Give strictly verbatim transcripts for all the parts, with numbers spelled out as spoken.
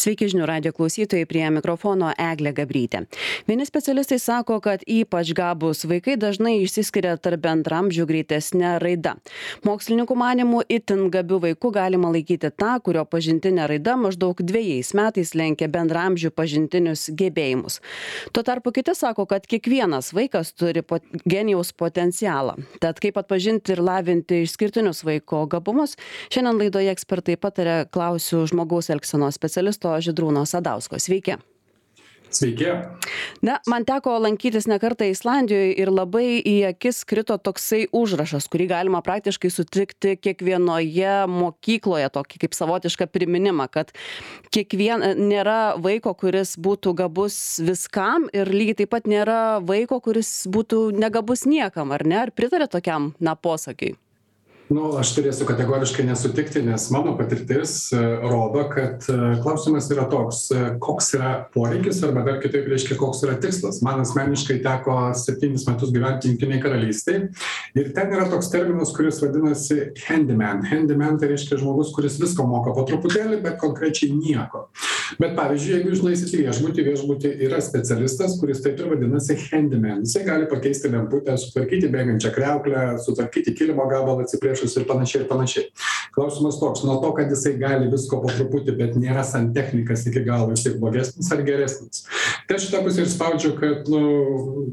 Sveiki žinių radijo klausytojai, prie mikrofono Eglė Gabrytė. Vieni specialistai sako, kad ypač gabūs vaikai dažnai išsiskiria tarp bendramžių greitesnė raida. Mokslininkų manimų itin gabių vaikų galima laikyti tą, kurio pažintinė raida maždaug dviejais metais lenkia bendramžių pažintinius gebėjimus. Tuo tarpu kiti sako, kad kiekvienas vaikas turi pot- genijaus potencialą. Tad kaip atpažinti ir lavinti išskirtinius vaiko gabumus, šiandien laidoje ekspertai patarė, klausiu žmogaus elgsenos specialisto Žydrūno Sadausko. Sveiki. Sveiki. Na, man teko lankytis ne kartą Islandijoje ir labai į akis krito toksai užrašas, kurį galima praktiškai sutikti kiekvienoje mokykloje, tokį kaip savotišką priminimą, kad kiekvien nėra vaiko, kuris būtų gabus viskam ir lygiai taip pat nėra vaiko, kuris būtų negabus niekam, ar ne? Ar pritarė tokiam, na, posakiui? Nu, aš turėsiu kategoriškai nesutikti, nes mano patirtis e, rodo, kad e, klausimas yra toks, e, koks yra poreikis arba dar kitaip reiškia, koks yra tikslas. Man asmeniškai teko septynis metus gyventi Jungtinėje karalystėje ir ten yra toks terminas, kuris vadinasi handyman. Handyman tai reiškia žmogus, kuris visko moka po truputėlį, bet konkrečiai nieko. Bet pavyzdžiui, jeigu jūs nueisit į viešbutį, viešbutį yra specialistas, kuris taip ir vadinasi handyman. Jisai gali pakeisti lemputę, sutvarkyti bėgančią kriauklę, sutvarkyti kilimo gabalą, atsiplėšus ir panašiai ir panašiai. Klausimas toks, nuo to, kad jisai gali visko po truputį, bet nėra santechnikas iki galo, jisai blogesnis ar geresnis. Tai šitą pusę ir spaudžiu, kad, nu,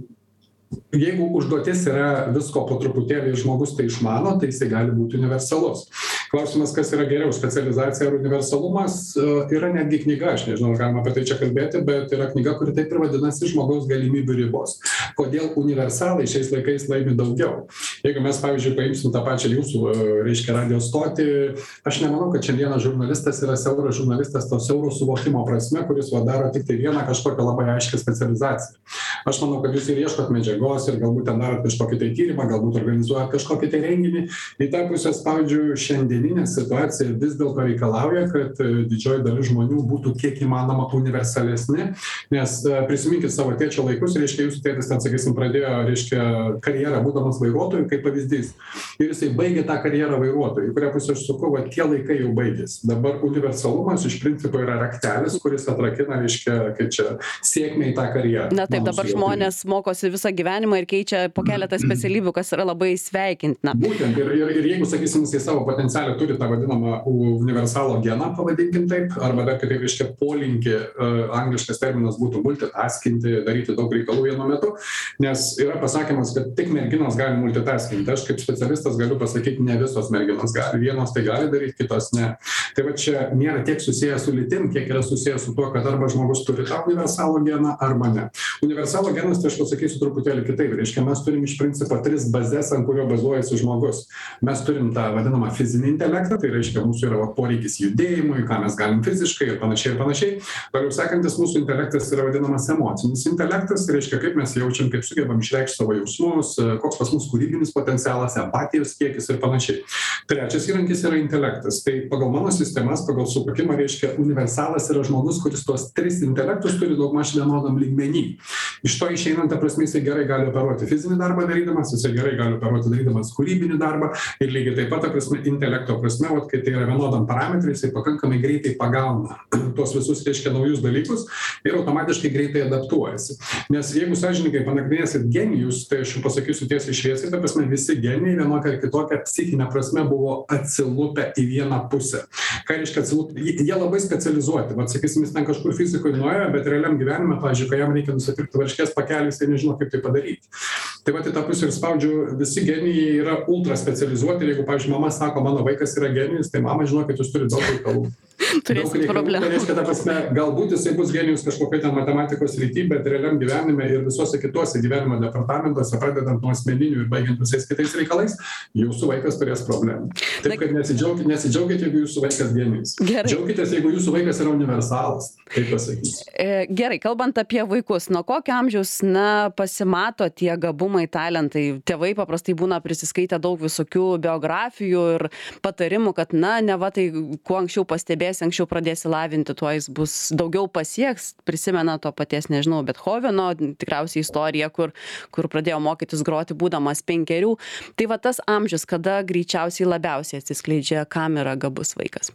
jeigu užduotis yra visko po truputėlį ir žmogus tai išmano, tai jisai gali būti universalus. Klausimas, kas yra geriau, specializacija ar universalumas, yra netgi knyga, aš nežinau, galima apie tai čia kalbėti, bet yra knyga, kuri taip ir vadinasi žmogaus galimybių ribos. Kodėl universalai šiais laikais laimi daugiau? Jeigu mes, pavyzdžiui, paimsim tą pačią jūsų, reiškia, radio stotį, aš nemanau, kad šiandienas žurnalistas yra siauras žurnalistas to siauro suvokimo prasme, kuris va daro tik tai vieną kažkokią labai aiškę specializaciją. Aš manau, kad jūs ir ieškot medžiagos ir galbūt ten darot kažkokį tai tyrimą, galbūt organizuojat kažkokį tai renginį. Į tą pusę spaudžiu šiandieninė situacija vis dėlto reikalauja, kad didžioji dalis žmonių būtų kiek įmanoma universalesni, nes prisiminkit savo tėčio laikus, reiškia, jūsų tėtis ten, sakysim, pradėjo, reiškia, karjerą būdamas vairuotoju, kaip pavyzdys. Ir jisai baigė tą karjerą vairuotoju, į kurią pusę aš suku, va, tie laikai jau baigėsi. Dabar universalumas iš principo yra raktelis, kuris atrakina, reiškia, kad čia sėkmė į tą karjerą. Na taip, dabar žmonės mokosi visą gyvenimą ir keičia po keletą specialybių, kas yra labai sveikintina. Būtent, ir, ir, ir jeigu, sakysim, jisai savo potencialą turi tą vadinamą universalo geną, pavadinkim taip, arba dar kitaip, reiškia, polinkį, uh, angliškas terminas būtų multitaskinti, daryti daug reikalų vienu metu, nes yra pasakymas, kad tik merginos gali multitaskinti. Aš kaip specialistas galiu pasakyti, ne visos merginos gali. Vienos tai gali daryti, kitos ne. Tai va čia nėra tiek susijęs su lytim, kiek yra susijęs su tuo, kad arba žmogus turi tą universalo geną, arba ne. Universalo genas, tai aš pasakysiu truputėlį kitaip. Reiškia, mes turim iš principo tris bazės, ant kurio bazuojasi žmogus. Mes turim tą vadinamą fizinį intelektą, tai reiškia, mūsų yra poreikis judėjimui, ką mes galim fiziškai ir panašiai ir panašiai. Toliau sekantis mūsų intelektas yra vadinamas emocinis intelektas, tai reiškia, kaip mes jaučiam, kaip sugebam išreikšti savo jausmus, koks pas mus kūrybinis potencialas, empatijos kiekis ir panašiai. Trečias įrankis yra intelektas. Tai pagal mano sistemas, pagal suvokimą, reiškia, universalas yra žmogus, kuris tuos tris intelektus turi daugmaž vienodam lygmenį. Iš to išeinant, ta prasme, jisai gerai gali operuoti fizinį darbą darydamas, jisai gerai gali operuoti darydamas kūrybinį darbą ir lygiai taip pat, ta prasme, intelekto prasme, vat, kai tai yra vienodam parametrai, jisai pakankamai greitai pagauna tuos visus, reiškia, naujus dalykus ir automatiškai greitai adaptuojasi. Nes jeigu sąžininkai panagrinėsit genijus, tai aš pasakysiu tiesiai šviesiai, ta prasme, visi genijai vienokia ar kitokia psichinė prasme buvo atsilupę į vieną pusę. Ką reiškia atsilupę? Jie labai specializuoti. Vat, sakysim, jis ten kažkur fizikoje nuėjo, bet realiam gyvenime, pavyzdžiui, kai jam reikia nusipirkti varškės pakelį, jisai nežino, kaip tai padaryti. Tai va, į tą pusę ir spaudžiu, visi genijai yra ultra specializuoti ir jeigu, pavyzdžiui, mama sako, mano vaikas yra genijus, tai mama žino, kad jūs turite daug reikalų. Turėsit problemų. Tai reiškia, ta prasme, galbūt jisai bus genijus kažkokia ten matematikos srity, bet realiam gyvenime ir visuose kituose gyvenimo departamentuose, pradedant nuo asmeninių ir baigiant visais kitais reikalais, jūsų vaikas turės problemų. Taip, kad nesidžiaugit, nesidžiaugit, jeigu jūsų vaikas genijus. Džiaugitės, jeigu jūsų vaikas yra universalas. Taip pasakysiu. Gerai, kalbant apie vaikus, nuo kokio amžiaus, na, pasimato tie gabumai, talentai? Tėvai paprastai būna prisiskaitę daug visokių biografijų ir patarimų, kad, na, neva tai kuo anksčiau pastebėsi, anksčiau pradėsi lavinti, tuo jis bus daugiau pasieks. Prisimena to paties, nežinau, Bethoveno tikriausiai istoriją, kur, kur pradėjo mokytis groti būdamas penkerių. Tai va tas amžius, kada greičiausiai labiausiai atsiskleidžia, kam yra gabus vaikas.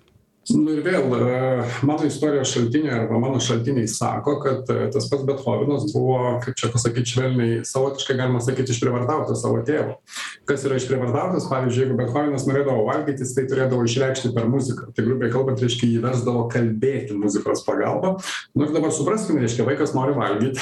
Nu ir vėl, mano istorijos šaltiniai arba mano šaltiniai sako, kad tas pats Bethovenas buvo, kaip čia pasakyti švelniai, savotiškai galima sakyti, išprievartautas savo tėvo. Kas yra išprievartautas, pavyzdžiui, jeigu Bethovenas norėdavo valgyti, tai turėdavo išreikšti per muziką. Tai grubiai kalbant, reiškia, jį versdavo kalbėti muzikos pagalba. Nu ir dabar supraskime, reiškia, vaikas nori valgyti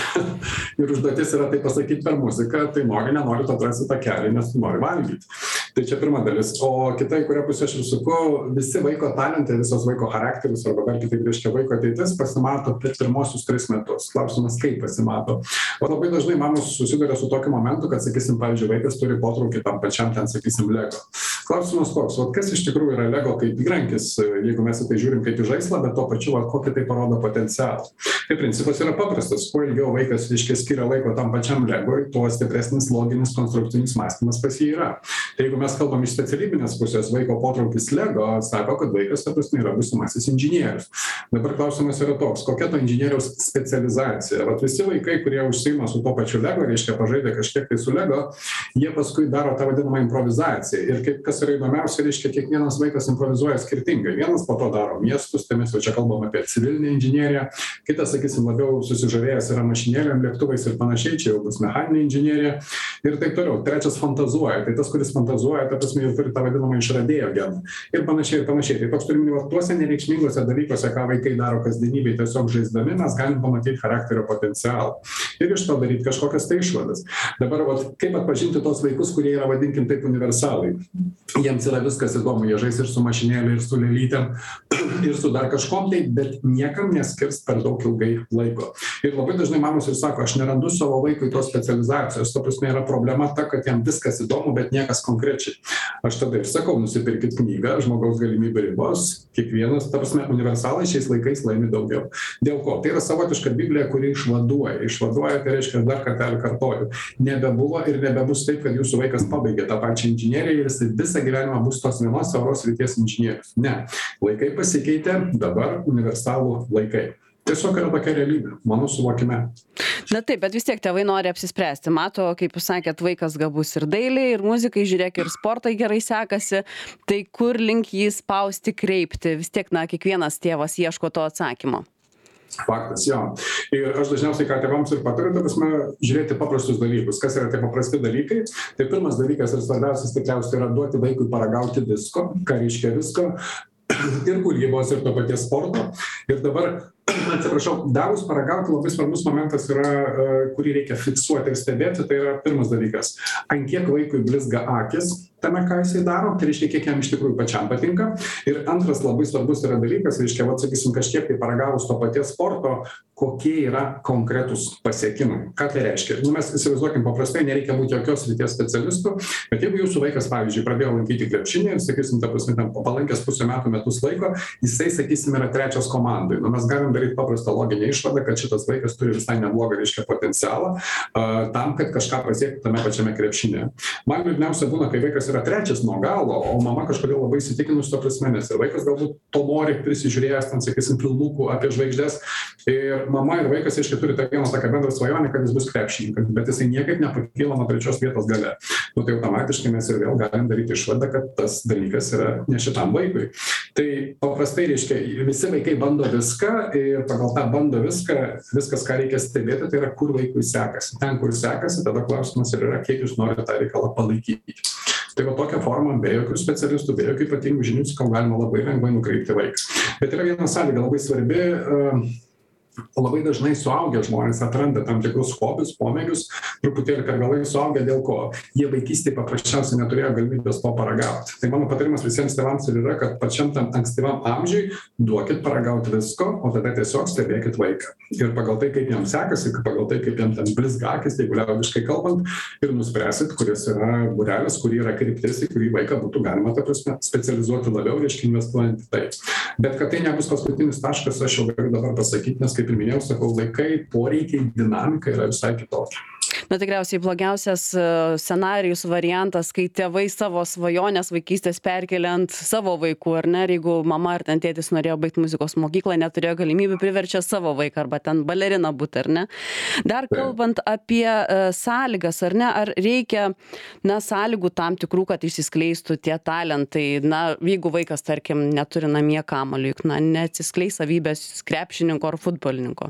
ir užduotis yra tai pasakyti per muziką, tai nori, nenori to atrasti tą kelią, nes nori valgyti. Tai čia pirma dalis. O kita, į kurią pusę aš ir suku, visi vaiko talentai, visos vaiko charakteris arba dar kitaip reiškia vaiko ateitis pasimato per pirmosius tris metus. Klausimas, kaip pasimato. O labai dažnai mamos susiduria su tokiu momentu, kad, sakysim, pavyzdžiui, vaikas turi potraukį tam pačiam ten, sakysim, Lego. Klausimas toks, o kas iš tikrųjų yra Lego kaip įrankis, jeigu mes į tai žiūrim kaip į žaislą, bet tuo pačiu, va, kokį tai parodo potencialą. Tai principas yra paprastas. Kuo ilgiau vaikas, reiškia, skiria laiko tam pačiam Lego, tuo stipresnis loginis konstrukcinis mąstymas pas jį yra. Tai jeigu mes kalbam iš specialybinės pusės, vaiko potraukis Lego sako, kad vaikas, ta prasme, yra būsimasis inžinierius. Dabar klausimas yra toks, kokia to inžinieriaus specializacija. Vat visi vaikai, kurie užsiima su to pačiu Lego, reiškia pažaidę kažkiek tai su Lego, jie paskui daro tą vadinamą improvizaciją. Ir kaip, kas yra įdomiausia, reiškia, kiekvienas vaikas improvizuoja skirtingai. Vienas po to daro miestus, tai mes jau čia kalbam apie civilinę inžinieriją, kitas, sakysim, labiau susižavėjęs yra mašinėlėm, lėktuvais ir panašiai, čia jau bus mechaninė inžinierija ir taip toliau. Trečias fantazuoja, tai tas, kuris fantazuoja, ta prasme, jau turi tą vadinamą išradėjo geną. Ir panašiai, ir panašiai. Tai toks turime, tuose nereikšmingose dalykuose, ką vaikai daro kasdienybėje, tiesiog žaisdami, mes galim pamatyti charakterio potencialą. Ir iš to daryti kažkokias tai išvadas. Dabar, vat, kaip atpažinti tos vaikus, kurie yra, vadinkim, taip universalai. Jiems yra viskas įdomu, jie žais ir su mašinėlė, ir su lėlytėm, ir su dar kažkom tai, bet niekam neskirs per daug ilgai laiko. Ir labai dažnai mamos ir sako, aš nerandu savo vaikui tos specializacijos. To prasme yra problema ta, kad jam viskas įdomu, bet niekas konkrečiai. Aš tada ir sakau, nusipirkit knygą, žmogaus galimybių ribos, kiekvienas, ta prasme, universalai šiais laikais laimi daugiau. Dėl ko? Tai yra savotiška Biblija, kuri išvaduoja. Išvaduoja, tai reiškia, dar kartelį kartoju. Nebebuvo ir nebebus taip, kad jūsų vaikas pabaigė tą pačią inžineriją ir jis visą gyvenimą bus tos vienos siauros srities inžinierius. Ne. Laikai pasikeitė, dabar universalų laikai. Tiesiog yra tokia realybė, mano suvokime. Na taip, bet vis tiek tėvai nori apsispręsti. Mato, kaip jūs sakėt, vaikas gabus ir dailiai, ir muzikai, žiūrėk, ir sportai gerai sekasi. Tai kur link jį spausti, kreipti? Vis tiek, na, kiekvienas tėvas ieško to atsakymo. Faktas, jo. Ir aš dažniausiai ką tėvams ir patariu, ta prasme, žiūrėti paprastus dalykus. Kas yra tie paprasti dalykai? Tai pirmas dalykas ir svarbiausias tikriausiai yra duoti vaikui paragauti visko, ką reiškia visko, ir kūrybos, ir to paties sporto. Ir dabar, atsiprašau, davus paragauti labai svarbus momentas yra, kurį reikia fiksuoti ir stebėti, tai yra pirmas dalykas. Ant kiek vaikui blizga akis tame, ką jisai daro, tai reiškia, kiek jam iš tikrųjų pačiam patinka. Ir antras labai svarbus yra dalykas, reiškia, vat, sakysim, kažkiek tai paragavus to paties sporto, kokie yra konkretūs pasiekimai. Ką tai reiškia? Nu, mes įsivaizduokim, paprastai nereikia būti jokios srities specialistų, bet jeigu jūsų vaikas, pavyzdžiui, pradėjo lankyti krepšinį ir, sakysim, ta prasme, tam palankęs pusę metų metus laiko, jisai, sakysim, yra trečias komandai. Nu, mes galim daryti paprastą loginę išvadą, kad šitas vaikas turi visai neblogą, reiškia, potencialą uh, tam, kad kažką pasiektų tame pačiame krepšinėje. Man liūdniausia būna, kai vaikas yra trečias nuo galo, o mama kažkodėl labai įsitikinus to prasme, nes ir vaikas galbūt to nori prisižiūrėjęs, ten, sakysim, filmukų apie žvaigždės. Ir mama ir vaikas, aiškiai, turi tą vieną tokią bendrą svajonę, kad jis bus krepšininkas, bet jisai niekaip nepakyla nuo trečios vietos gale. Nu, tai automatiškai mes ir vėl galim daryti išvadą, kad tas dalykas yra ne šitam vaikui. Tai paprastai, reiškia, visi vaikai bando viską ir pagal tą bando viską, viskas, ką reikia stebėti, tai yra, kur vaikui sekasi. Ten, kur sekasi, tada klausimas ir yra, kiek jūs norite tą reikalą palaikyti. Tai va tokią formą, be jokių specialistų, be jokių ypatingų žinių, sakau, galima labai lengvai nukreipti vaiką. Bet yra viena sąlyga labai svarbi. Uh, Labai dažnai suaugę žmonės atranda tam tikrus hobius, pomėgius, truputėlį per vėlai suaugę, dėl ko jie vaikystėje paprasčiausiai neturėjo galimybės to paragauti. Tai mano patarimas visiems tėvams ir yra, kad pačiam tam ankstyvam amžiui duokit paragauti visko, o tada tiesiog stebėkit vaiką. Ir pagal tai, kaip jam sekasi, pagal tai, kaip jam ten blizga akis, jeigu liaudiškai kalbant, ir nuspręsit, kuris yra būrelis, kurį yra kryptis, į kurį vaiką būtų galima, ta prasme, specializuoti labiau, reiškia investuojant į tai. Bet kad tai nebus paskutinis taškas, aš jau galiu dabar pasakyti, nes kaip ir minėjau, sakau, laikai, poreikiai, dinamika yra visai kitokia. Na tikriausiai blogiausias e, scenarijus, variantas, kai tėvai savo svajonės vaikystės perkelia ant savo vaikų, ar ne, ir jeigu mama ar ten tėtis norėjo baigti muzikos mokyklą, neturėjo galimybių, priverčia savo vaiką arba ten balerina būti, ar ne. Dar kalbant apie e, sąlygas, ar ne, ar reikia, na, sąlygų tam tikrų, kad išsiskleistų tie talentai, na, jeigu vaikas, tarkim, neturi namie kamuolio, juk, na, neatsiskleis savybės krepšininko ar futbolininko.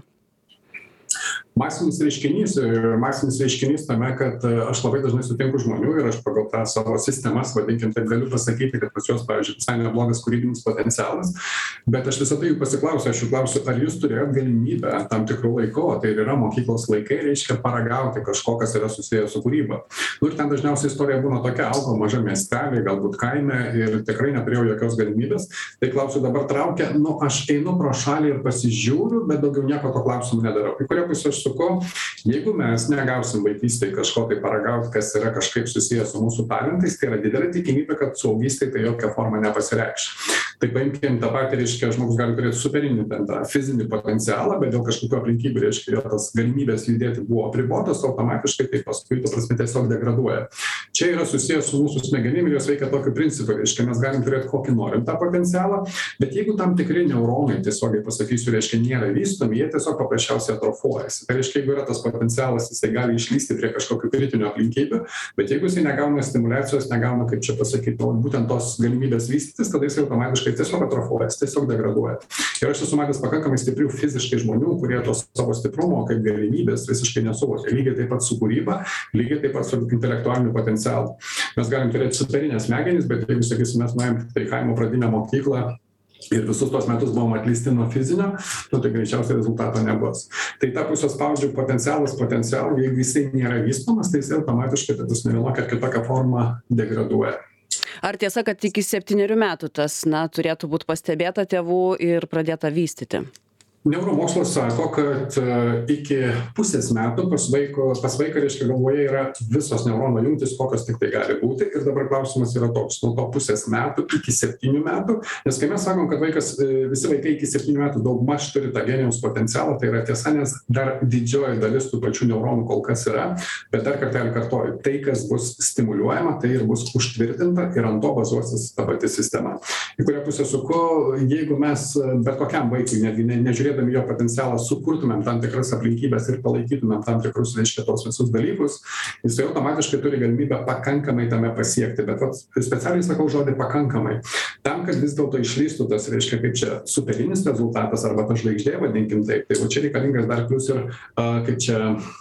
Masinis reiškinys, masinis reiškinys tame, kad aš labai dažnai sutinku žmonių ir aš pagal tą savo sistemas, vadinkim, taip galiu pasakyti, kad pas juos, pavyzdžiui, visai neblogas kūrybinis potencialas, bet aš visą tai jų pasiklausiu, aš jų klausiu, ar jūs turėjot galimybę tam tikrų laikų, tai yra mokyklos laikai, reiškia paragauti kažko, kas yra susijęs su kūryba. Nu, ir ten dažniausiai istorija būna tokia, augo maža miestelė, galbūt kaime ir tikrai neturėjau jokios galimybės, tai klausiu dabar traukia, nu, aš einu pro šalį ir pasižiūriu, bet daugiau nieko to klausimu nedarau. Į kurią pusę aš suku, jeigu mes negausim vaikystėje kažko tai paragauti, kas yra kažkaip susijęs su mūsų talentais, tai yra didelė tikimybė, kad suaugystėje tai jokia forma nepasireikš. Tai paimkim tą patį, reiškia, žmogus gali turėti superinį ten tą fizinį potencialą, bet dėl kažkokių aplinkybių, reiškia, jo tas galimybės judėti buvo apribotos, automatiškai tai paskui, ta prasme, tiesiog degraduoja. Čia yra susijęs su mūsų smegenim ir jos veikia tokiu principu, reiškia, mes galim turėti kokį norim tą potencialą, bet jeigu tam tikri neuronai, tiesiogiai pasakysiu, reiškia, nėra vystomi, jie tiesiog paprasčiausiai atrofuojasi. Tai reiškia, jeigu yra tas potencialas, jisai gali išlysti prie kažkokių kritinių aplinkybių, bet jeigu jisai negauna stimulacijos, negauna, kaip čia pasakyti, būtent tos galimybės vystytis, tada jisai automatiškai tiesiog atrofuojas, tiesiog degraduoja. Ir aš esu matęs pakankamai stiprių fiziškai žmonių, kurie tos savo stiprumo kaip galimybės visiškai nesuvokia. Lygiai taip pat su kūryba, lygiai taip pat su intelektualiniu potencialu. Mes galim turėti superinės smegenis, bet jeigu, sakysim, mes nuėjom tai kaimo pradinę mokyklą ir visus tos metus buvom atleisti nuo fizinio, nu, tai greičiausiai rezultato nebus. Tai tą pusę spaudžiu potencialas potencialų, jeigu jisai nėra vystomas, tai jisai automatiškai tas nevienokia kitokia forma degraduoja. Ar tiesa, kad iki septynerių metų tas, na, turėtų būti pastebėta tėvų ir pradėta vystyti? Neuromokslas sako, kad iki pusės metų pas vaiko, pas vaiką, reiškia, galvoje yra visos neurono jungtys, kokios tik tai gali būti. Ir dabar klausimas yra toks, nuo to pusės metų iki septynių metų. Nes kai mes sakom, kad vaikas, visi vaikai iki septynių metų daugmaž turi tą genijaus potencialą, tai yra tiesa, nes dar didžioji dalis tų pačių neuronų kol kas yra. Bet dar kartelį kartoju, tai, kas bus stimuliuojama, tai ir bus užtvirtinta ir ant to bazuosis ta pati sistema. Į kurią pusę suku, jeigu mes bet kokiam vaikui, netgi ne, nežiūrėdami jo potencialą, sukurtumėm tam tikras aplinkybės ir palaikytumėm tam tikrus, reiškia, tos visus dalykus, jis automatiškai turi galimybę pakankamai tame pasiekti. Bet vat, specialiai sakau žodį pakankamai. Tam, kad vis dėlto išlystų tas, reiškia, kaip čia superinis rezultatas arba ta žvaigždė, vadinkim taip, tai va čia reikalingas dar plius ir, uh, kaip čia,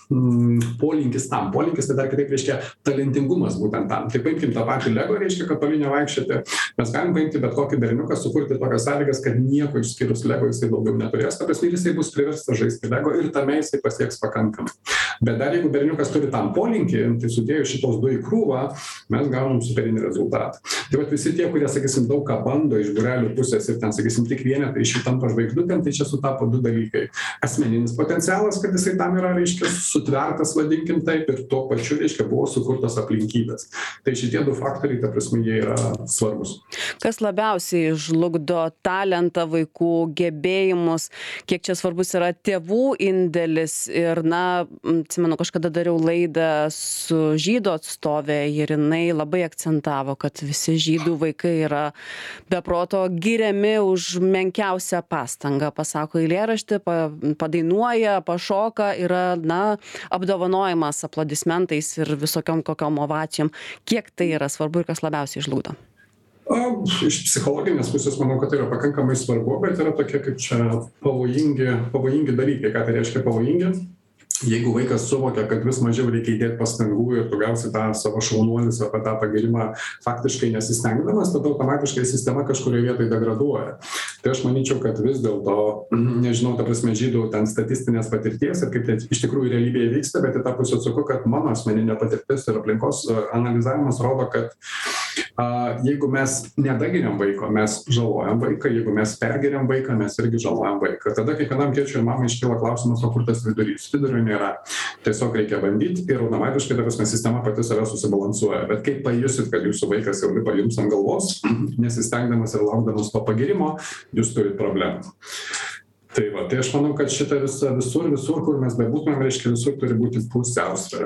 mm, polinkis tam. Polinkis tai dar kitaip reiškia talentingumas būtent tam. Tai paimkim tą patį Lego, reiškia, kad toli nevaikščioti. Mes galim paimti bet kokį berniuką, sukurti tokias sąlygas, kad nieko išskyrus Lego jisai daugiau neturės. Ta prasme, jisai bus priverstas žaisti Lego ir tame jisai pasieks pakankamai. Bet dar jeigu berniukas turi tam polinkį, tai sudėjus šitos du į krūvą, mes gaunam superinį rezultatą. Tai vat visi tie, kurie, sakysim, daug ką bando iš būrelių pusės ir ten, sakysim, tik vienetai iš jų tampa žvaigždutėm, tai čia sutapo du dalykai. Asmeninis potencialas, kad jisai tam yra, reiškia, sutvertas, vadinkim taip, ir tuo pačiu, reiškia, buvo sukurtos aplinkybės. Tai šitie du faktoriai, ta prasme, jie yra svarbus. Kas labiausiai žlugdo talentą vaikų, gebėjimus, kiek čia svarbus yra tėvų indėlis ir, na, atsimenu, kažkada dariau laidą su žydų atstovė ir jinai labai akcentavo, kad visi žydų vaikai yra be proto giriami už menkiausią pastangą. Pasako eilėraštį, padainuoja, pašoka, yra, na, apdovanojimas aplodismentais ir visokiom kokiom ovacijom. Kiek tai yra svarbu ir kas labiausiai žlugdo? Iš psichologinės pusės manau, kad tai yra pakankamai svarbu, bet yra tokie kaip čia pavojingi, pavojingi dalykai. Ką tai reiškia pavojingi? Jeigu vaikas suvokia, kad vis mažiau reikia įdėti pastangų ir tu gausi tą savo šaunuolis arba tą pagirimą faktiškai nesistengdamas, tada automatiškai sistema kažkurioje vietoje degraduoja. Tai aš manyčiau, kad vis dėlto, nežinau, ta prasme, žydų ten statistinės patirties ir kaip tai iš tikrųjų realybėje vyksta, bet į tą pusę atsuku, kad mano asmeninė patirtis ir aplinkos analizavimas rodo, kad a, jeigu mes nedagiriam vaiko, mes žalojam vaiką, jeigu mes pergeriam vaiką, mes irgi žalojam vaiką. Tada kiekvienam tėčiui ir mamai iškyla klausimas, o kur tas vidurys? Vidurio nėra. Tiesiog reikia bandyti ir automatiškai ta prasme sistema pati save susibalansuoja. Bet kaip pajusit, kad jūsų vaikas jau lipa jums ant galvos, nesistengdamas ir laukdamas to pagirimo, jūs turit problemą. Tai va, tai aš manau, kad šitą visą visur, visur, kur mes bebūtumėm, reiškia, visur turi būti pusiausvėra.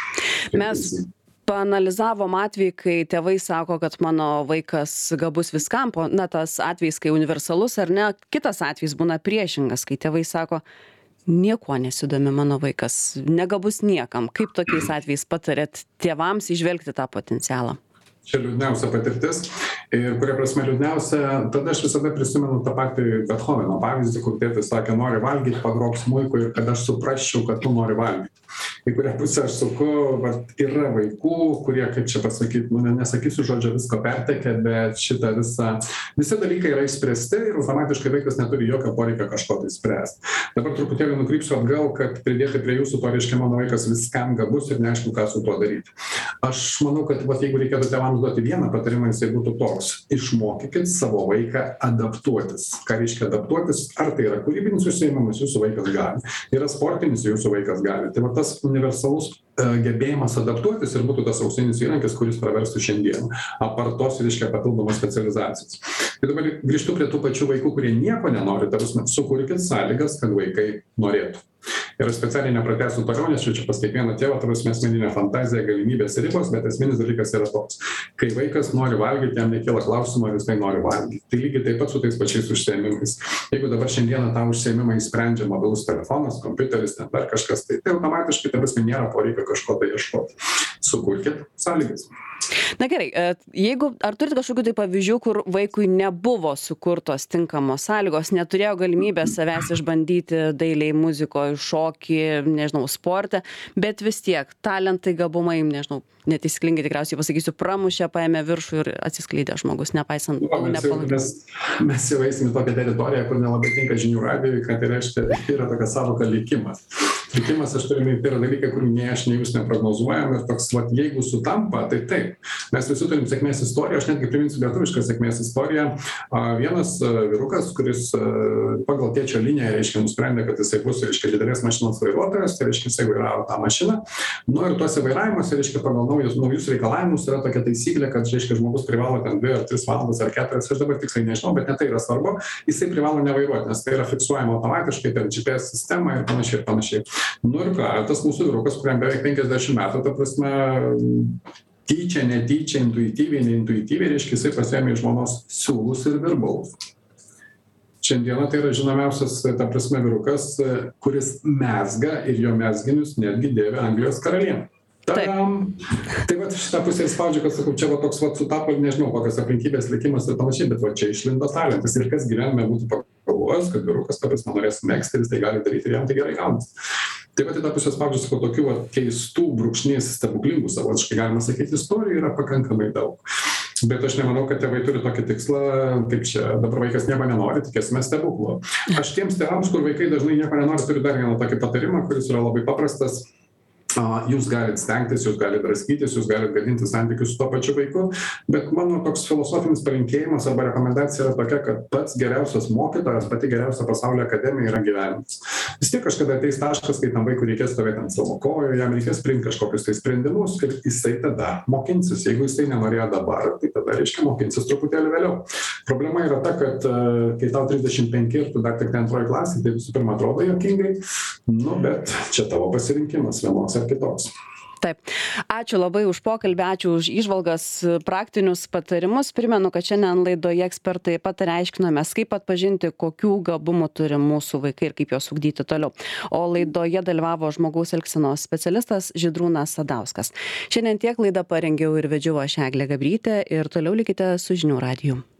Mes paanalizavom atvejį, kai tėvai sako, kad mano vaikas gabus viskam, na tas atvejis, kai universalus ar ne, kitas atvejis būna priešingas, kai tėvai sako, niekuo nesidomi mano vaikas, negabus niekam. Kaip tokiais atvejais patarėt tėvams įžvelgti tą potencialą? Čia liūdniausia patirtis ir kuria prasme liūdniausia, tada aš visada prisimenu tą patį Bethoveno pavyzdį, kur tėtis sakė, nori valgyti, pagrok smuiku ir kad aš suprasčiau, kad tu nori valgyti. Į kurią pusę aš suku, vat, yra vaikų, kurie, kaip čia pasakyti, nu, nesakysiu žodžio visko pertekę, bet šitą visą, visi dalykai yra išspręsti ir automatiškai vaikas neturi jokio poreikio kažko tai spręsti. Dabar truputėlį nukrypsiu atgal, kad pridėti prie jūsų to reiškia, mano vaikas viskam gabus ir neaišku, ką su tuo daryti. Aš manau, kad vat, jeigu reikėtų tėvams duoti vieną patarimą, jisai būtų toks. Išmokykit savo vaiką adaptuotis. Ką reiškia adaptuotis? Ar tai yra kūrybinis užsiėmimas, jūsų vaikas gali. Yra sportinis, jūsų vaikas gali. Tai va tas universalus uh, gebėjimas adaptuotis ir būtų tas auksinis įrankis, kuris praverstų šiandien. Apart tos, reiškia, papildomas specializacijas. Tai dabar grįžtu prie tų pačių vaikų, kurie nieko nenori, tarsi sukurkit sąlygas, kad vaikai norėtų. Ir aš specialiai nepratęsiu toliau, nes čia pas kiekvieną tėvą, tarsi asmeninė fantazija, galimybės ribos, bet esminis dalykas yra toks. Kai vaikas nori valgyti, jam nekyla klausimo, ar jis tai nori valgyti. Tai lygiai taip pat su tais pačiais užsiėmimais. Jeigu dabar šiandieną tą užsiėmimą įsprendžia mobilus telefonas, kompiuteris, ten dar kažkas, tai, tai automatiškai tarsi nėra poreikio kažko tai ieškoti. Sukurkit sąlygas. Na gerai, jeigu, ar turite kažkokių tai pavyzdžių, kur vaikui nebuvo sukurtos tinkamos sąlygos, neturėjo galimybės savęs išbandyti dailiai, muzikoje, šokį, nežinau, sporte, bet vis tiek talentai, gabumai, nežinau, netisklingai tikriausiai pasakysiu, pramušė, paėmė viršų ir atsiskleidė žmogus, nepaisant tų nepalankymų. Mes, mes jau eisim į tokią teritoriją, kur nelabai tinka žinių radijui, kad tai reiškia, yra tokia savoka likimas. Likimas, aš turime, tai yra dalykai, kurių nei aš, nei jūs neprognozuojam ir toks, vat, jeigu sutampa, tai taip. Mes visi turim sėkmės istoriją, aš netgi priminsiu lietuvišką sėkmės istoriją. Vienas vyrukas, kuris pagal tėčio liniją, reiškia, nusprendė, kad jisai bus, reiškia, didelės mašinos vairuotojas, tai reiškia, jisai vairavo tą mašiną. Nu ir tuose vairavimuose, reiškia, pagal naujus, naujus reikalavimus yra tokia taisyklė, kad, reiškia, žmogus privalo ten dvi ar tris valandas ar keturias, aš dabar tiksliai nežinau, bet ne tai yra svarbu, jisai privalo nevairuoti, nes tai yra fiksuojama automatiškai per G P S sistemą ir panašiai ir panašiai. Nu ir ką, tas mūsų vyrukas, kuriam beveik penkiasdešimt metų, ta prasme, tyčia, netyčia, intuityviai, neintuityviai, reiškia, jisai pasiėmė iš žmonos siūlus ir virbalus. Šiandieną tai yra žinomiausias, ta prasme, vyrukas, kuris mezga ir jo mezginius netgi dėvi Anglijos karalienė. Tadam! Tai va šitą pusę spaudžiu, kad sakau, čia va toks va sutapo, nežinau, kokios aplinkybės, likimas ir panašiai, bet va čia išlindo talentas ir kas gyvenime būtų pagalvojęs, kad vyrukas, ta prasme, norės megzti ir jis tai gali daryti ir jam tai gerai gaunas. Taip pat į tą pusę spaudžiu, sakau, tokių va, keistų, brūkšnys, stebuklingų savotiškai, galima sakyti, istorijų yra pakankamai daug. Bet aš nemanau, kad tėvai turi tokį tikslą, kaip čia, dabar vaikas nieko nenori, tikėsime stebuklo. Aš tiems tėvams, kur vaikai dažnai nieko nenori, turiu dar vieną tokį patarimą, kuris yra labai paprastas. Jūs galite stengtis, jūs galite draskytis, jūs galite gadinti santykius su to pačiu vaiku, bet mano toks filosofinis palinkėjimas arba rekomendacija yra tokia, kad pats geriausias mokytojas, pati geriausia pasaulio akademija yra gyvenimas. Vis tiek kažkada ateis taškas, kai tam vaikui reikės stovėti ant savo kojų, jam reikės priimti kažkokius tai sprendimus ir jisai tada mokinsis. Jeigu jisai nenorėjo dabar, tai tada reiškia mokinsis truputėlį vėliau. Problema yra ta, kad kai tau trisdešimt penki ir tu dar tik antroji klasė, tai visų pirma atrodo juokingai, nu bet čia tavo pasirinkimas vienoks ar kitoks. Taip. Ačiū labai už pokalbį, ačiū už įžvalgas, praktinius patarimus. Primenu, kad šiandien laidoje ekspertai patarė, aiškinomės, kaip atpažinti, kokių gabumų turi mūsų vaikai ir kaip juos ugdyti toliau. O laidoje dalyvavo žmogaus elgsenos specialistas Žydrūnas Sadauskas. Šiandien tiek laidą parengiau ir vedžiau aš Eglė Gabrytė ir toliau likite su Žinių radiju.